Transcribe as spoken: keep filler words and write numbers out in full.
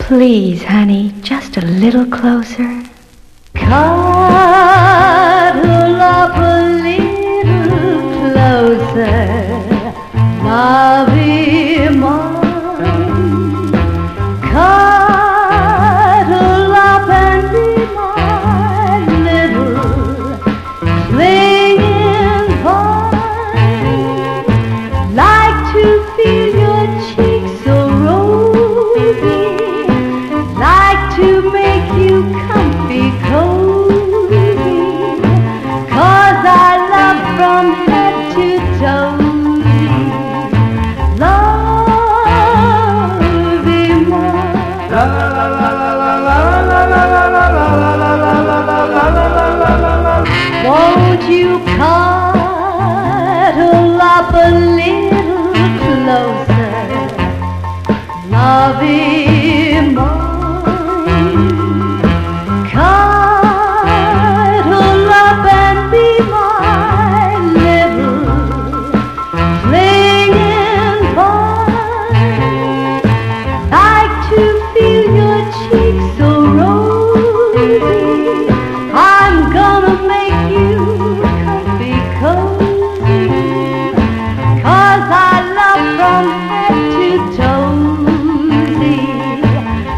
Please, honey, just a little closer. Cuddle up a little closer, lovey mine. Cuddle up and be my little clinging vine. Like to feel your cheeks so rosy, like to make you comfy cozy, 'cause I love from head to toe. Lovey mine. Won't you cuddle up a little closer, lovey